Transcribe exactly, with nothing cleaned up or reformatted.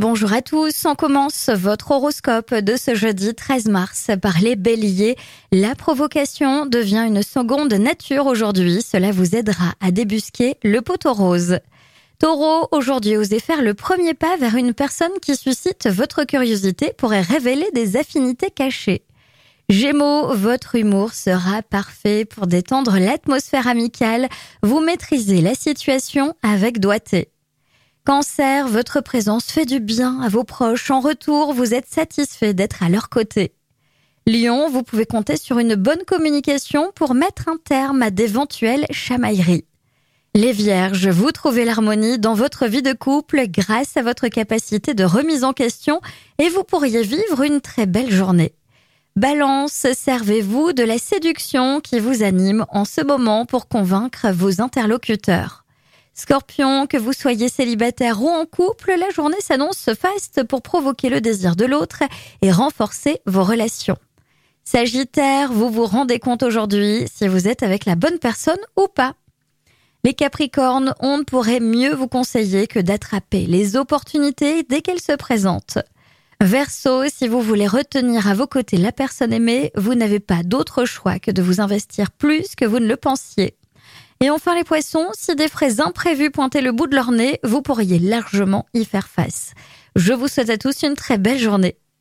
Bonjour à tous, on commence votre horoscope de ce jeudi treize mars par les béliers. La provocation devient une seconde nature aujourd'hui, cela vous aidera à débusquer le poteau rose. Taureau, aujourd'hui osez faire le premier pas vers une personne qui suscite votre curiosité pourrait révéler des affinités cachées. Gémeaux, votre humour sera parfait pour détendre l'atmosphère amicale, vous maîtrisez la situation avec doigté. Cancer, votre présence fait du bien à vos proches. En retour, vous êtes satisfait d'être à leur côté. Lion, vous pouvez compter sur une bonne communication pour mettre un terme à d'éventuelles chamailleries. Les Vierges, vous trouvez l'harmonie dans votre vie de couple grâce à votre capacité de remise en question et vous pourriez vivre une très belle journée. Balance, servez-vous de la séduction qui vous anime en ce moment pour convaincre vos interlocuteurs. Scorpion, que vous soyez célibataire ou en couple, la journée s'annonce faste pour provoquer le désir de l'autre et renforcer vos relations. Sagittaire, vous vous rendez compte aujourd'hui si vous êtes avec la bonne personne ou pas. Les Capricornes, on ne pourrait mieux vous conseiller que d'attraper les opportunités dès qu'elles se présentent. Verseau, si vous voulez retenir à vos côtés la personne aimée, vous n'avez pas d'autre choix que de vous investir plus que vous ne le pensiez. Et enfin les poissons, si des frais imprévus pointaient le bout de leur nez, vous pourriez largement y faire face. Je vous souhaite à tous une très belle journée.